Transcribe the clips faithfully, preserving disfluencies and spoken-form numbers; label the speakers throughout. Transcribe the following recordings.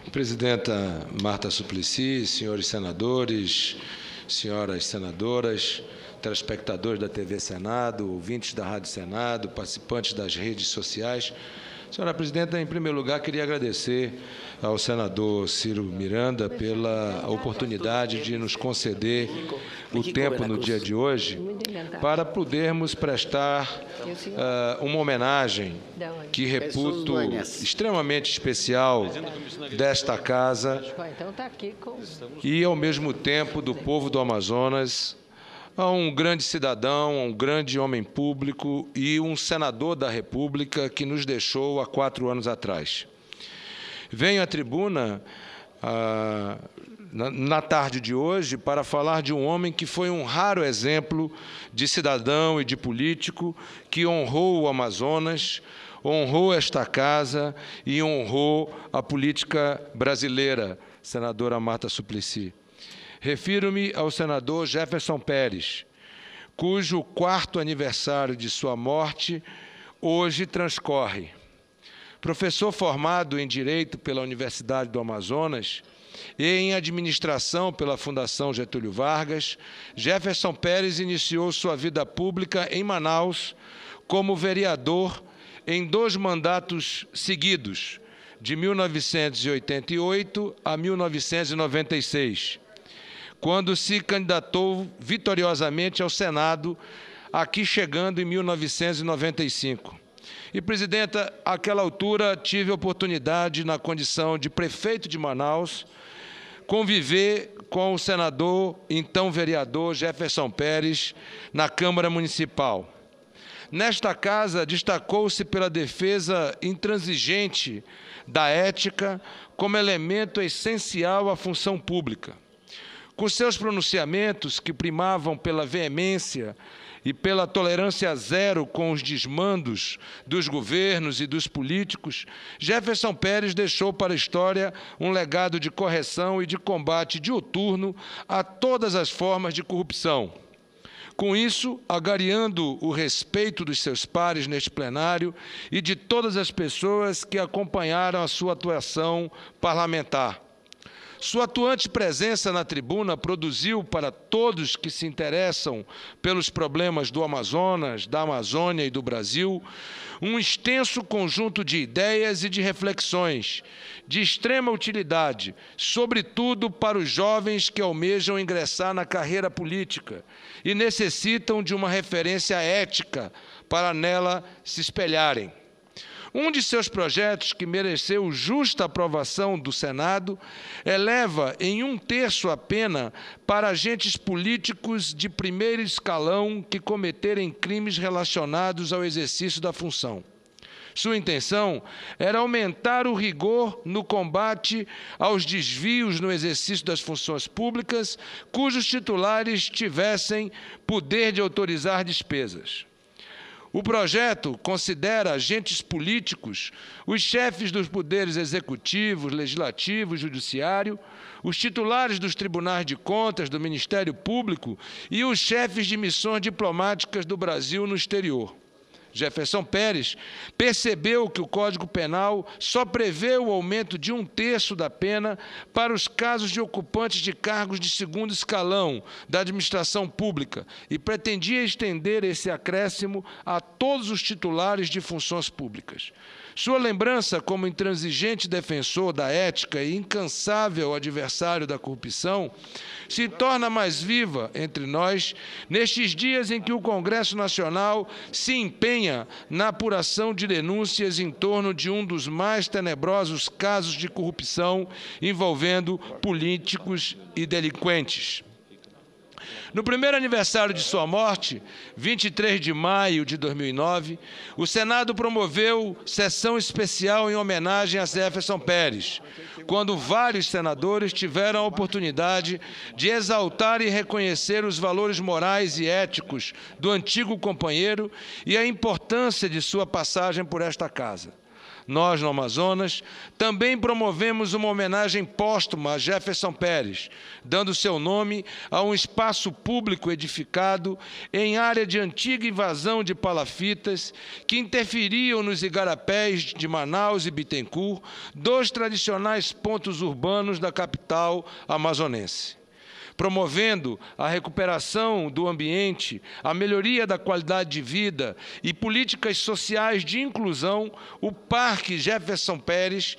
Speaker 1: Presidenta Marta Suplicy, senhores senadores, senhoras senadoras, telespectadores da T V Senado, ouvintes da Rádio Senado, participantes das redes sociais. Senhora Presidenta, em primeiro lugar, queria agradecer ao senador Ciro Miranda pela oportunidade de nos conceder o tempo no dia de hoje para podermos prestar uh, uma homenagem que reputo extremamente especial desta casa e, ao mesmo tempo, do povo do Amazonas, a um grande cidadão, um grande homem público e um senador da República que nos deixou há quatro anos atrás. Venho à tribuna ah, na, na tarde de hoje para falar de um homem que foi um raro exemplo de cidadão e de político que honrou o Amazonas, honrou esta casa e honrou a política brasileira, senadora Marta Suplicy. Refiro-me ao senador Jefferson Pérez, cujo quarto aniversário de sua morte hoje transcorre. Professor formado em Direito pela Universidade do Amazonas e em Administração pela Fundação Getúlio Vargas, Jefferson Pérez iniciou sua vida pública em Manaus como vereador em dois mandatos seguidos, de mil novecentos e oitenta e oito a mil novecentos e noventa e seis. Quando se candidatou vitoriosamente ao Senado, aqui chegando em mil novecentos e noventa e cinco. E, presidenta, àquela altura tive a oportunidade, na condição de prefeito de Manaus, conviver com o senador, então vereador, Jefferson Pérez, na Câmara Municipal. Nesta casa, destacou-se pela defesa intransigente da ética como elemento essencial à função pública. Com seus pronunciamentos, que primavam pela veemência e pela tolerância zero com os desmandos dos governos e dos políticos, Jefferson Pérez deixou para a história um legado de correção e de combate diuturno a todas as formas de corrupção. Com isso, agariando o respeito dos seus pares neste plenário e de todas as pessoas que acompanharam a sua atuação parlamentar. Sua atuante presença na tribuna produziu para todos que se interessam pelos problemas do Amazonas, da Amazônia e do Brasil, um extenso conjunto de ideias e de reflexões de extrema utilidade, sobretudo para os jovens que almejam ingressar na carreira política e necessitam de uma referência ética para nela se espelharem. Um de seus projetos, que mereceu justa aprovação do Senado, eleva em um terço a pena para agentes políticos de primeiro escalão que cometerem crimes relacionados ao exercício da função. Sua intenção era aumentar o rigor no combate aos desvios no exercício das funções públicas, cujos titulares tivessem poder de autorizar despesas. O projeto considera agentes políticos os chefes dos poderes executivo, legislativo e judiciário, os titulares dos tribunais de contas, do Ministério Público e os chefes de missões diplomáticas do Brasil no exterior. Jefferson Pérez percebeu que o Código Penal só prevê o aumento de um terço da pena para os casos de ocupantes de cargos de segundo escalão da administração pública e pretendia estender esse acréscimo a todos os titulares de funções públicas. Sua lembrança como intransigente defensor da ética e incansável adversário da corrupção se torna mais viva entre nós nestes dias em que o Congresso Nacional se empenha na apuração de denúncias em torno de um dos mais tenebrosos casos de corrupção envolvendo políticos e delinquentes. No primeiro aniversário de sua morte, vinte e três de maio de dois mil e nove, o Senado promoveu sessão especial em homenagem a Jefferson Pérez, quando vários senadores tiveram a oportunidade de exaltar e reconhecer os valores morais e éticos do antigo companheiro e a importância de sua passagem por esta casa. Nós no Amazonas, também promovemos uma homenagem póstuma a Jefferson Pérez, dando seu nome a um espaço público edificado em área de antiga invasão de palafitas que interferiam nos igarapés de Manaus e Bittencourt, dois tradicionais pontos urbanos da capital amazonense. Promovendo a recuperação do ambiente, a melhoria da qualidade de vida e políticas sociais de inclusão, o Parque Jefferson Pérez,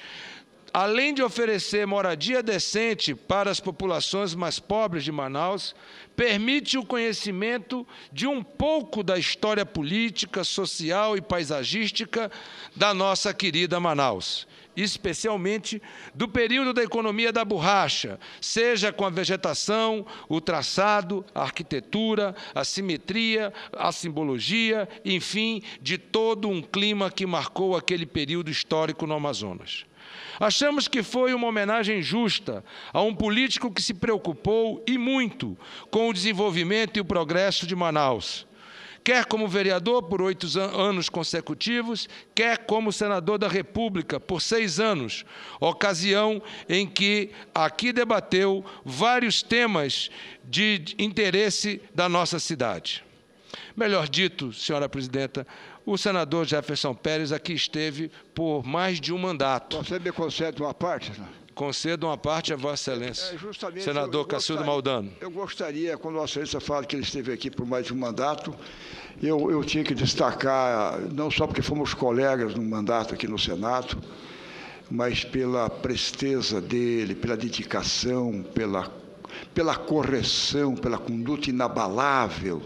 Speaker 1: além de oferecer moradia decente para as populações mais pobres de Manaus, permite o conhecimento de um pouco da história política, social e paisagística da nossa querida Manaus, especialmente do período da economia da borracha, seja com a vegetação, o traçado, a arquitetura, a simetria, a simbologia, enfim, de todo um clima que marcou aquele período histórico no Amazonas. Achamos que foi uma homenagem justa a um político que se preocupou, e muito, com o desenvolvimento e o progresso de Manaus, quer como vereador por oito anos consecutivos, quer como senador da República por seis anos, ocasião em que aqui debateu vários temas de interesse da nossa cidade. Melhor dito, senhora presidenta, o senador Jefferson Pérez aqui esteve por mais de um mandato.
Speaker 2: Você me concede uma parte?
Speaker 1: Concedo uma parte a Vossa Excelência. É, senador Cacildo Maldano.
Speaker 2: Eu gostaria, quando Vossa Excelência fala que ele esteve aqui por mais de um mandato, eu, eu tinha que destacar, não só porque fomos colegas no mandato aqui no Senado, mas pela presteza dele, pela dedicação, pela, pela correção, pela conduta inabalável.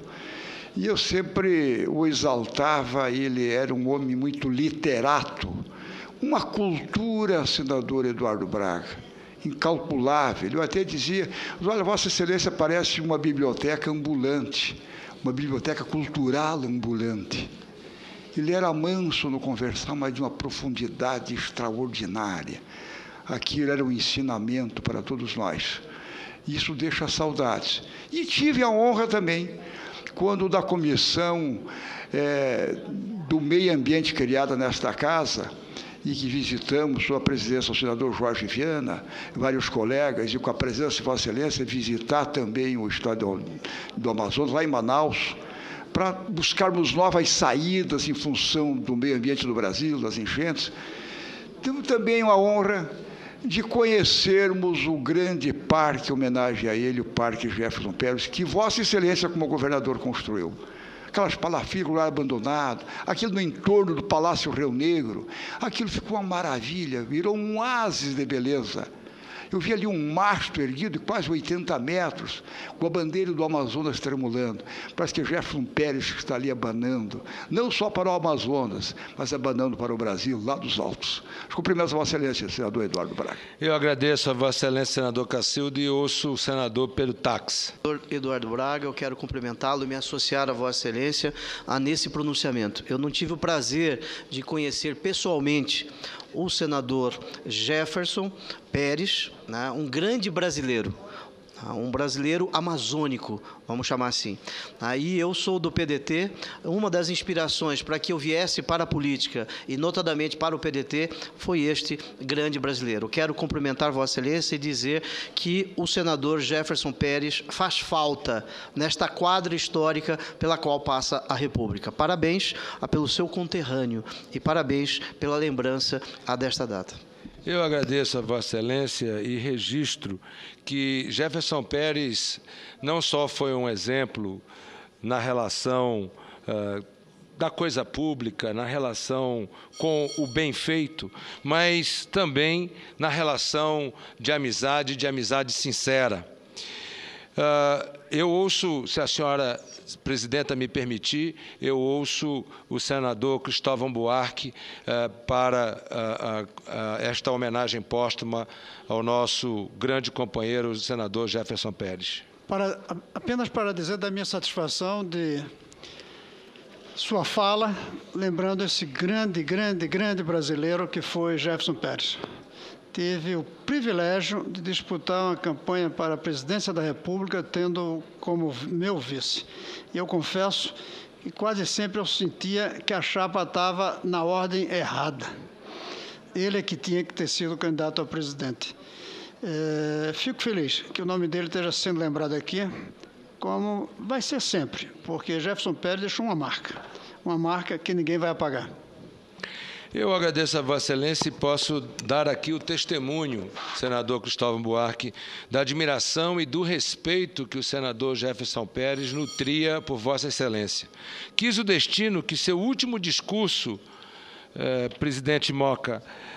Speaker 2: E eu sempre o exaltava, ele era um homem muito literato, uma cultura, senador Eduardo Braga, incalculável. Eu até dizia, olha, Vossa Excelência parece uma biblioteca ambulante, uma biblioteca cultural ambulante. Ele era manso no conversar, mas de uma profundidade extraordinária. Aquilo era um ensinamento para todos nós. Isso deixa saudades. E tive a honra também, quando da comissão é, do meio ambiente criada nesta casa, e que visitamos, sob a presidência do senador Jorge Viana, vários colegas, e com a presença de Vossa Excelência, visitar também o estado do, do Amazonas, lá em Manaus, para buscarmos novas saídas em função do meio ambiente do Brasil, das enchentes. Temos também a honra de conhecermos o grande parque, em homenagem a ele, o Parque Jefferson Pérez, que Vossa Excelência, como governador, construiu. Aquelas palafitas lá abandonadas, aquilo no entorno do Palácio Rio Negro, aquilo ficou uma maravilha, virou um oásis de beleza. Eu vi ali um mastro erguido de quase oitenta metros, com a bandeira do Amazonas tremulando. Parece que Jefferson Pérez está ali abanando, não só para o Amazonas, mas abanando para o Brasil, lá dos altos. Cumprimento a Vossa Excelência, senador Eduardo Braga.
Speaker 1: Eu agradeço a Vossa Excelência, senador Cacildo, e ouço o senador Pedro Tax.
Speaker 3: Senador Eduardo Braga, eu quero cumprimentá-lo e me associar a Vossa Excelência a nesse pronunciamento. Eu não tive o prazer de conhecer pessoalmente o senador Jefferson Pérez, né, um grande brasileiro, um brasileiro amazônico, vamos chamar assim. Aí eu sou do P D T, uma das inspirações para que eu viesse para a política, e notadamente para o P D T, foi este grande brasileiro. Quero cumprimentar Vossa Excelência e dizer que o senador Jefferson Pérez faz falta nesta quadra histórica pela qual passa a República. Parabéns pelo seu conterrâneo e parabéns pela lembrança a desta data.
Speaker 1: Eu agradeço a Vossa Excelência e registro que Jefferson Pérez não só foi um exemplo na relação uh, da coisa pública, na relação com o bem feito, mas também na relação de amizade, de amizade sincera. Uh, eu ouço, se a senhora presidenta me permitir, eu ouço o senador Cristóvão Buarque uh, para uh, uh, uh, esta homenagem póstuma ao nosso grande companheiro, o senador Jefferson Pérez.
Speaker 4: Para, apenas para dizer da minha satisfação de sua fala, lembrando esse grande, grande, grande brasileiro que foi Jefferson Pérez. Tive o privilégio de disputar uma campanha para a presidência da República, tendo como meu vice. E eu confesso que quase sempre eu sentia que a chapa estava na ordem errada. Ele é que tinha que ter sido candidato a presidente. É, fico feliz que o nome dele esteja sendo lembrado aqui, como vai ser sempre, porque Jefferson Pérez deixou uma marca, uma marca que ninguém vai apagar.
Speaker 1: Eu agradeço a Vossa Excelência e posso dar aqui o testemunho, senador Cristóvão Buarque, da admiração e do respeito que o senador Jefferson Pérez nutria por Vossa Excelência. Quis o destino que seu último discurso, eh, presidente Moca,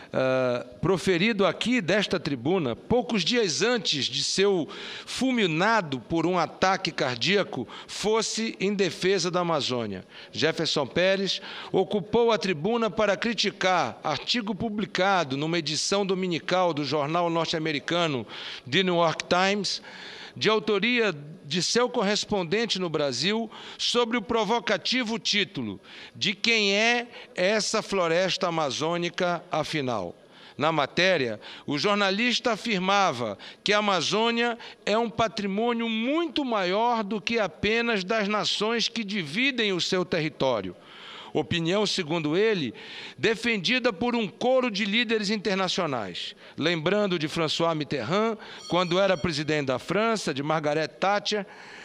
Speaker 1: eh, proferido aqui desta tribuna, poucos dias antes de seu fulminado por um ataque cardíaco, fosse em defesa da Amazônia. Jefferson Pérez ocupou a tribuna para criticar artigo publicado numa edição dominical do jornal norte-americano The New York Times, de autoria de seu correspondente no Brasil, sobre o provocativo título de quem é essa floresta amazônica, afinal. Na matéria, o jornalista afirmava que a Amazônia é um patrimônio muito maior do que apenas das nações que dividem o seu território. Opinião, segundo ele, defendida por um coro de líderes internacionais. Lembrando de François Mitterrand, quando era presidente da França, de Margaret Thatcher,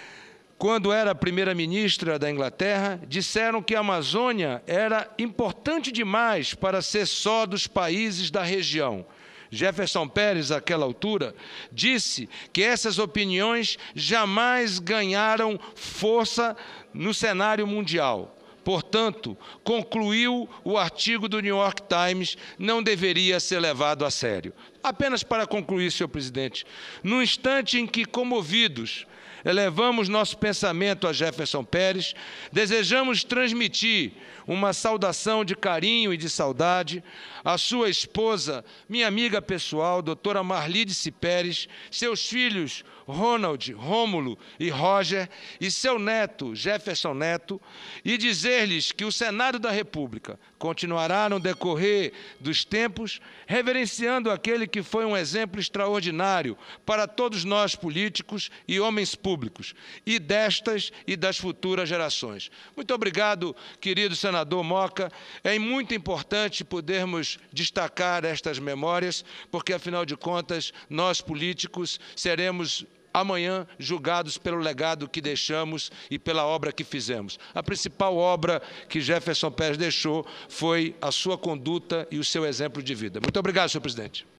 Speaker 1: quando era primeira-ministra da Inglaterra, disseram que a Amazônia era importante demais para ser só dos países da região. Jefferson Pérez, àquela altura, disse que essas opiniões jamais ganharam força no cenário mundial. Portanto, concluiu o artigo do New York Times, não deveria ser levado a sério. Apenas para concluir, senhor presidente, no instante em que, comovidos, elevamos nosso pensamento a Jefferson Pérez, desejamos transmitir uma saudação de carinho e de saudade à sua esposa, minha amiga pessoal, doutora Marlidice Pérez, seus filhos Ronald, Rômulo e Roger, e seu neto, Jefferson Neto, e dizer-lhes que o Senado da República continuará no decorrer dos tempos, reverenciando aquele que foi um exemplo extraordinário para todos nós políticos e homens públicos, e destas e das futuras gerações. Muito obrigado, querido senador Moca. É muito importante podermos destacar estas memórias, porque, afinal de contas, nós políticos seremos amanhã julgados pelo legado que deixamos e pela obra que fizemos. A principal obra que Jefferson Pérez deixou foi a sua conduta e o seu exemplo de vida. Muito obrigado, senhor presidente.